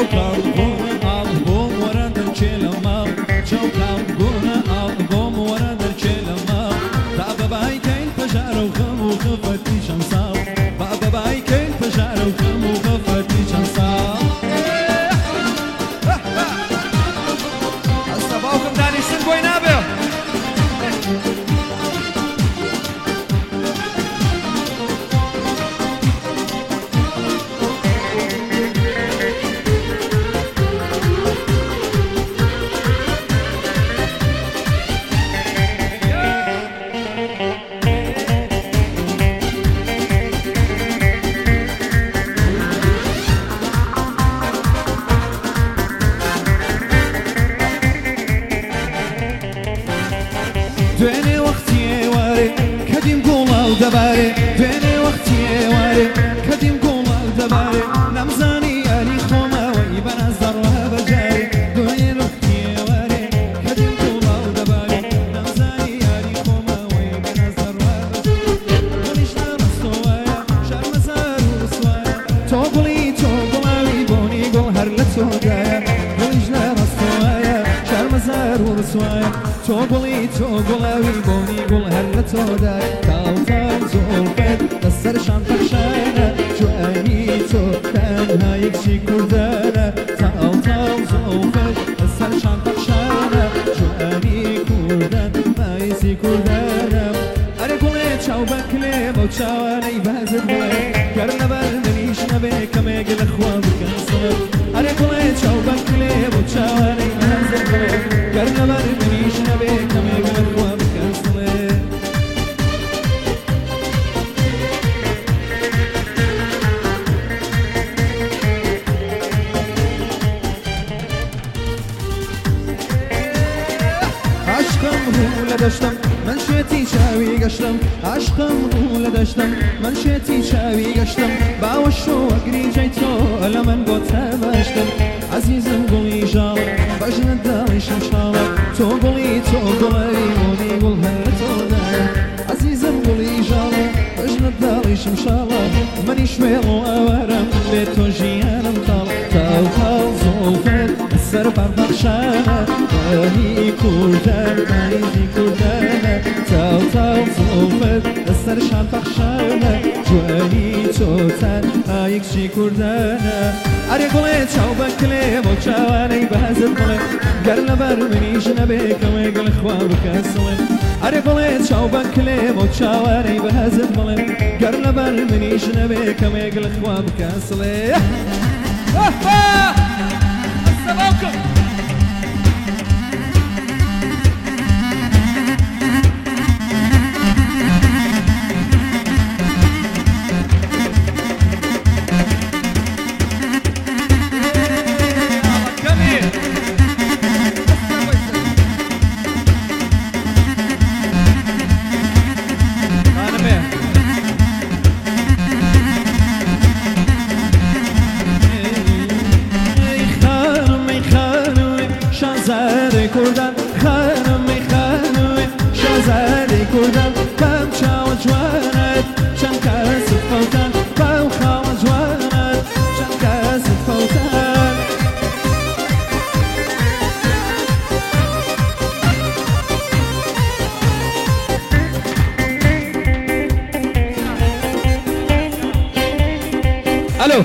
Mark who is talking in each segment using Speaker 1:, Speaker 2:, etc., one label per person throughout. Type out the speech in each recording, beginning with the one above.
Speaker 1: دوێنێ وەختیێ وارێ کەدیم گوڵاو دەبارێ دوێنێ وەختیێ وارێ کەدیم گوڵاو دەبارێ نەمزانی یاری خۆمەوەی بەناز دەڕوا بەجارێ دوێنێ وەختیێ وارێ کەدیم گوڵاو دەبارێ نەمزانی یاری خۆمەوەی بەناز دەڕوا بەجارێ دڵیش نەڕستۆوایە شەرمەزار و ڕسوایە تۆ گوڵی تۆ گوڵاوی بۆنی گوڵ هەر لە تۆدایە دڵیش نەڕستۆوایە شەرمەزار و ڕسوایە تۆ گوڵی تۆ گوڵاوی بۆنی گوڵ هەر لە تۆدای تاوتان زۆڵفێت لەسەرشان پەخشانە جوانی تۆ تەنها یەکسی کوردانە تاوتان زۆڵفێت لەسەرشان پەخشانە جوانی کوردان مایسی کوردانە ئەرێ گوڵێ چاو بەکلێ بەو چاوانەی بەزت بڵێ گەر لەبەر منیش نەبێ کەمێک لەخوا بکەن سڵێ ئەرێ گوڵێ چاو بەکلێ بەو چاوانەی بەزت بڵێ گەر لەبەر منیش نەبێ کەمێک لەخوا بکەن سڵێ عشقم ڕوو لە دەشتم من شێتی چاوی گەشتم عشقم ڕوو لە دەشتم من شێتی چاوی گەشتم باوە شۆوەگری جەی تۆ لە من بۆ تەبەشتم عەزیزم گوڵی ژاڵە بەژنت داڵیشم شاڵە تۆ گوڵی تۆ گوڵەوی بۆنی گوڵ هەر لە تۆدایە عەزیزم گوڵی ژاڵە بەژنت داڵیشم شاڵە منیش وێڵ و ئەوارەم بێت تۆ ژیانم تاڵ تاو تاو زۆڵفێت سەر پەربەخشانە بەنی کوردان مایزی کوردانە تاو تاو زۆڵفێت لەسەرشان پەخشانە جوانی تۆتان ئایەکشی کوردانە ئەرێ گوڵێ چاو بەکلێ بۆ چاوانەی بەزت بڵێ گەر لەبەر منیش نەبێ کەمێک لەخوا بکە سڵێ ئەرێ گوڵێ چاو بەکلێ بۆ چاوانەی بەزت بڵێ گەر لەبەر منیش نەبێ کەمێک لەخوا بکە سڵێ شازادەی کوردان خانمی خانوی شازادەی کوردان بەم چاوە جوانت چەند کەست فەوتان بەو خاوە جوانت چەند کەست فەوتان ئەلۆ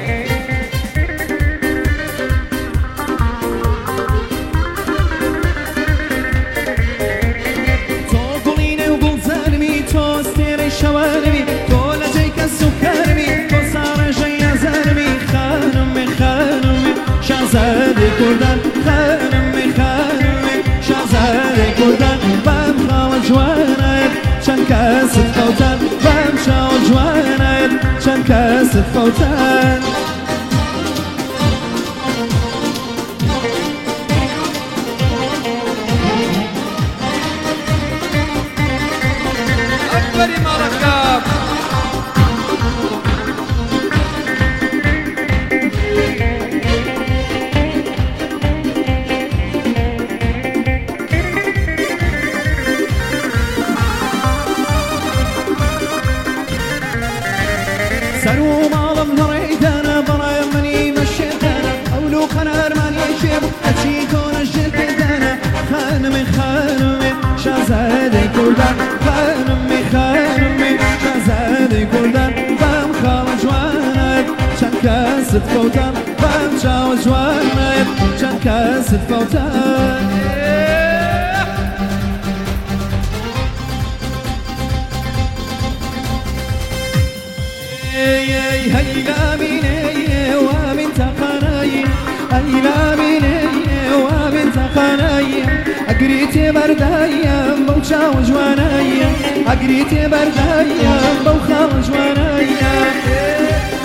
Speaker 1: شوانمي طول جيك السكرمي وصار جاي زلمي خانمي خانمي شازادي كردان خانمي خانمي شازادي كردان بمخا وجوانايد شان كاسد فوتان بمشا وجوانايد شان كاسد فوتان سرو مالم هريدانا براي مني مشيتانا أولو شازادەی کوردان خانمی خانمی شازادەی کوردان بەم خاڵە جوانت چەند کەست فەوتان بەم چاوە جوانت چەند کەست فەوتان هيلا بيني وبنت قناي هيلا بيني وبنت قناي أقريتي بردايا بوشا وجوانايا أقريتي بردايا بوخا وجوانايا